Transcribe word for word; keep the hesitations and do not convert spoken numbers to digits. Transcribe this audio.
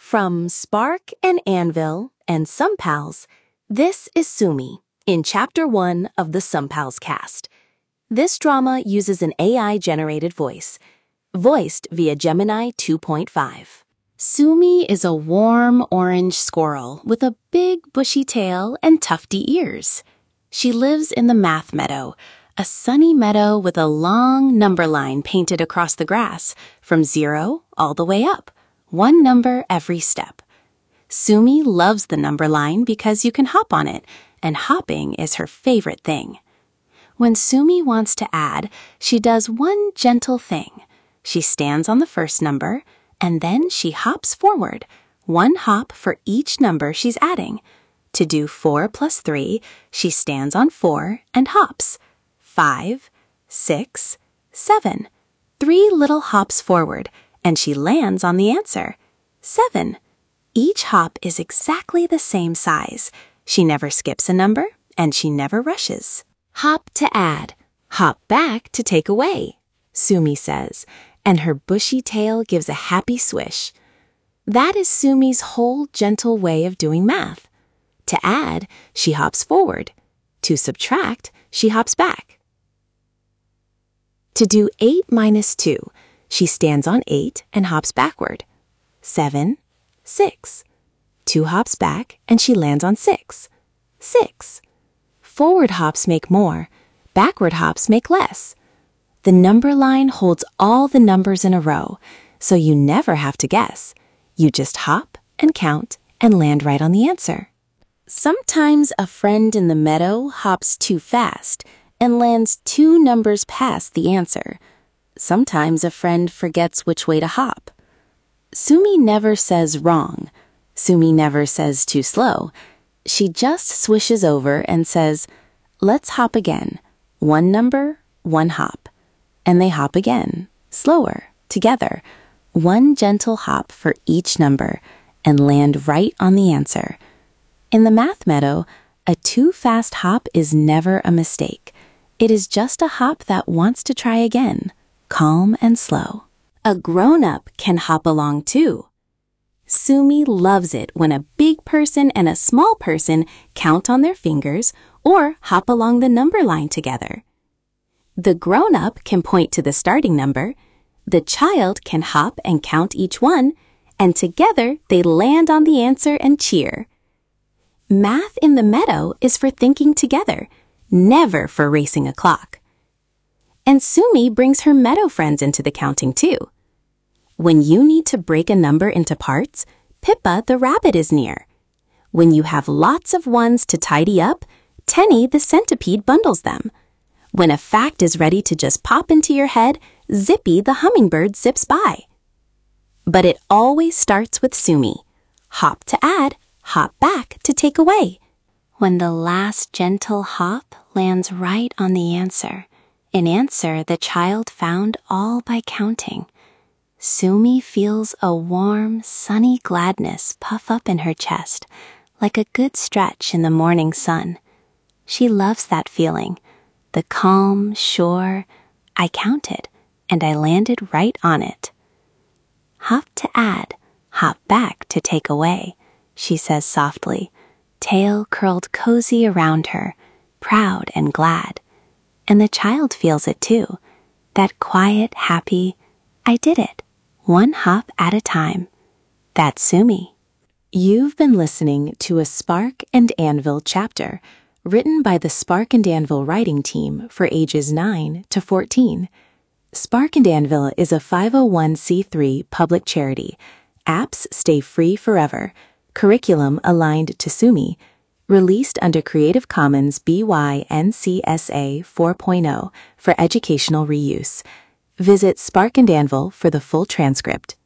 From Spark and Anvil and Sumpals, this is Sumi in Chapter one of the Sumpals cast. This drama uses an A I-generated voice, voiced via Gemini two point five. Sumi is a warm orange squirrel with a big bushy tail and tufty ears. She lives in the math meadow, a sunny meadow with a long number line painted across the grass from zero all the way up, one number every step. Sumi loves the number line because you can hop on it, and hopping is her favorite thing. When Sumi wants to add, she does one gentle thing. She stands on the first number, and then she hops forward, one hop for each number she's adding. To do four plus three, she stands on four and hops. Five, six, seven. Three little hops forward, and she lands on the answer. Seven. Each hop is exactly the same size. She never skips a number, and she never rushes. Hop to add, hop back to take away, Sumi says, and her bushy tail gives a happy swish. That is Sumi's whole gentle way of doing math. To add, she hops forward. To subtract, she hops back. To do eight minus two, she stands on eight and hops backward. Seven, six. Two hops back and she lands on six. Six. Forward hops make more, backward hops make less. The number line holds all the numbers in a row, so you never have to guess. You just hop and count and land right on the answer. Sometimes a friend in the meadow hops too fast and lands two numbers past the answer. Sometimes a friend forgets which way to hop. Sumi never says wrong. Sumi never says too slow. She just swishes over and says, let's hop again. One number, one hop. And they hop again, slower, together. One gentle hop for each number and land right on the answer. In the math meadow, a too fast hop is never a mistake. It is just a hop that wants to try again, calm and slow. A grown-up can hop along too. Sumi loves it when a big person and a small person count on their fingers or hop along the number line together. The grown-up can point to the starting number, the child can hop and count each one, and together they land on the answer and cheer. Math in the meadow is for thinking together, never for racing a clock. And Sumi brings her meadow friends into the counting too. When you need to break a number into parts, Pippa the rabbit is near. When you have lots of ones to tidy up, Tenny the centipede bundles them. When a fact is ready to just pop into your head, Zippy the hummingbird zips by. But it always starts with Sumi. Hop to add, hop back to take away. When the last gentle hop lands right on the answer, an answer the child found all by counting, Sumi feels a warm, sunny gladness puff up in her chest, like a good stretch in the morning sun. She loves that feeling, the calm, sure, I counted, and I landed right on it. Hop to add, hop back to take away, she says softly, tail curled cozy around her, proud and glad. And the child feels it too, that quiet, happy, I did it, one hop at a time. That's Sumi. You've been listening to a Spark and Anvil chapter written by the Spark and Anvil writing team for ages nine to fourteen. Spark and Anvil is a five oh one c three public charity. Apps stay free forever. Curriculum aligned to Sumi. Released under Creative Commons B Y N C S A four point oh for educational reuse. Visit Spark and Anvil for the full transcript.